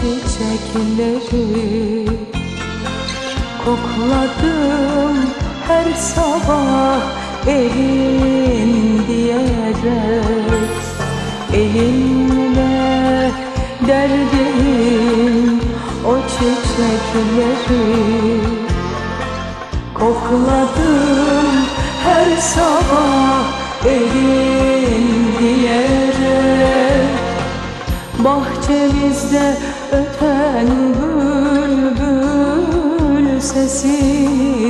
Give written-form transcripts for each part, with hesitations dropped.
çiçekleri kokladım her sabah elin diyerek. Elinle derdim o çiçekleri kokladım her sabah elin diyerek. Bahçemizde öten bülbül sesi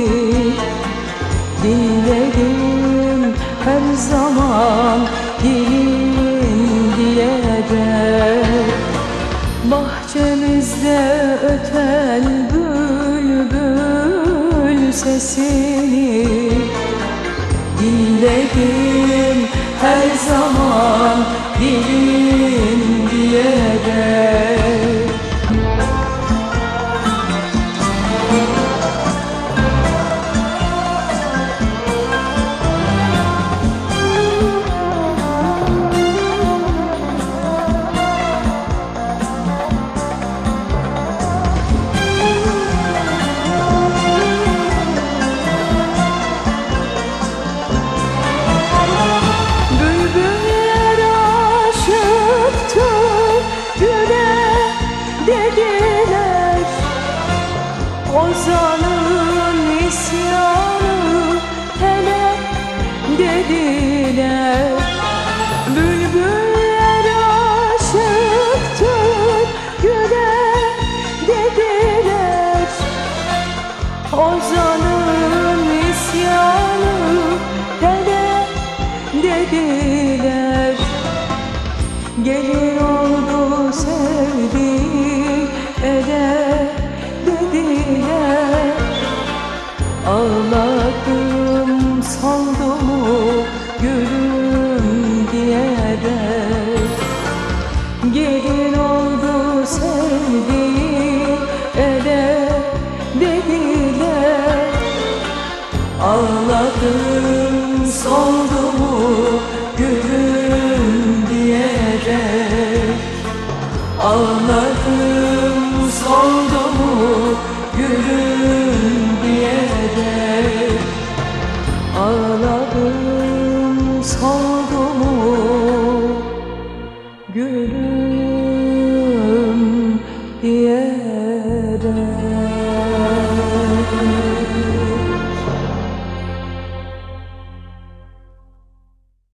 dinledim her zaman gelin diyerek. Bahçemizde öten bülbül sesini dinledim her zaman gelin diyerek. Ozan'ın isyanı hele dediler. Bülbüller aşıktır güle dediler. Ozan'ın isyanı hele dediler. Gelin oldu sevdiği ele dediler. Ağladım saldım gülüm diyerek. Gelin oldu sevdiği ele dediler. Ağladım saldım gülüm diyerek. Ağladım saldım gülüm diyerek. Ağladım saldım gülüm